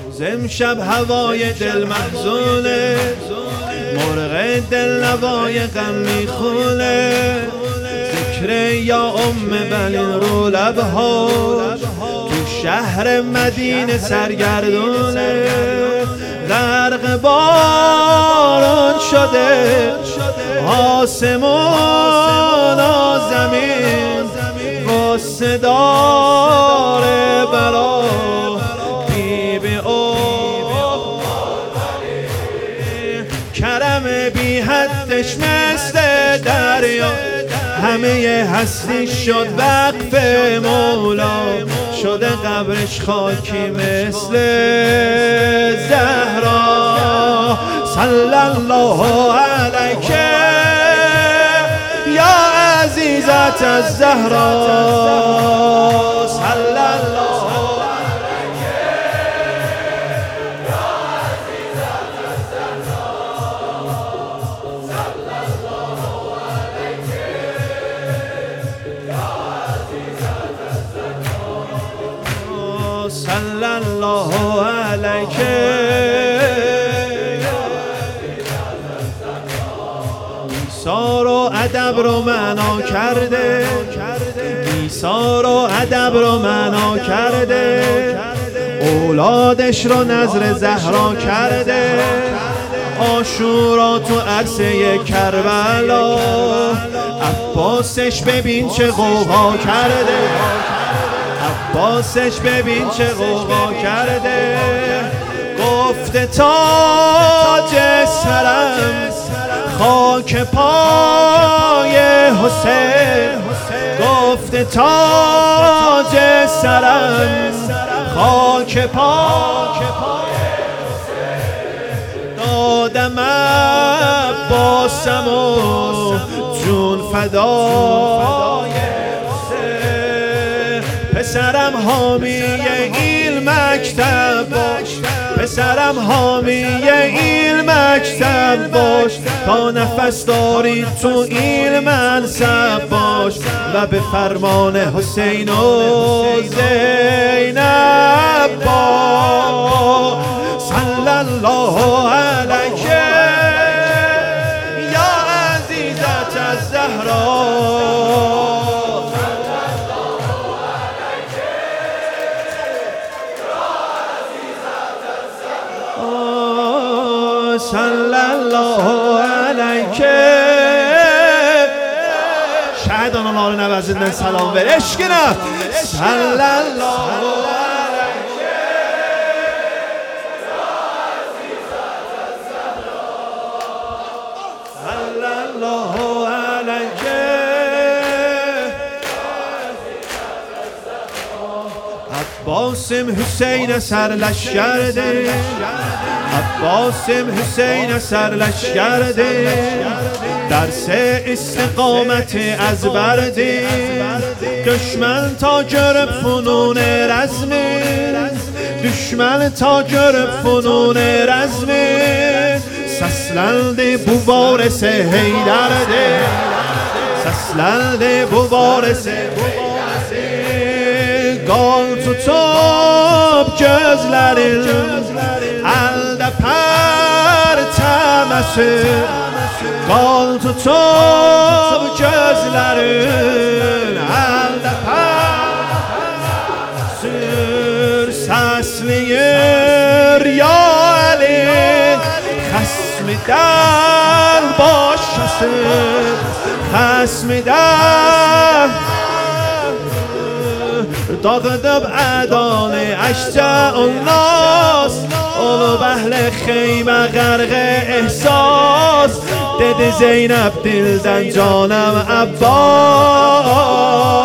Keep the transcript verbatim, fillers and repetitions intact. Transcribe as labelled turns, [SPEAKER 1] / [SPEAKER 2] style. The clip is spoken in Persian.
[SPEAKER 1] زمشب هوای دل محزونه، مرغ دل نوای غم میخونه. ذکر یا ام بلین رو لبهاش تو شهر مدینه سرگردونه. غرق باران شده آسمان و زمین، غصه داره برا بی بی او کرم بی حدش مثل دریا. همه هستی شد وقف مولا، شده قبرش خاکی مثل زهرا. صلی الله علیک یا عزیزت الزهرا، صلی الله علیک یا عزیزت الزهرا، صلی الله علیک یا عزیزت الزهرا، صلی الله علیک. ایثار و ادب رو معنا کرده، ایثار و ادب رو معنا کرده. اولادش رو نظر زهرا کرده. عاشورا تو عرصه کربلا، عباسش ببین چه غوغا کرده، عباسش ببین چه غوغا کرده. گفته تاج سرم خاک پای حسین، گفته تاج سرم خاک پای حسین. دادم عباسم و جون فدای حسین. پسرم حامی این مکتب باش، پسرم حامی این مکتب باش. تا نفس داری تو این منصب باش، و به فرمان حسین و زینب باش. صلی الله علیک یا عزیزت الزهرا، صلی الله علیک. شهدان الله رو نوازیدن سلام بر عشق نه. صلی الله علیک صلی الله علیک. عباسم حسین سر لشکر ده، عباسم حسین سر لشکر ده. درس استقامت از برده، دشمن تا گرب فنون رزمه، دشمن تا گرب فنون رزمه. سسلنده بو وارث حیدرده، سسلنده بو وارث حیدرده. Gol tutup gözlerin elde pertemesin, gol tutup gözlerin elde pertemesin. Sesliyir ya Ali hasmiden başlasın, hasmiden داغدب ادان اشجع الناس. اولو بهل خیمه غرق احساس. دد زینب دلدن جانم عباس.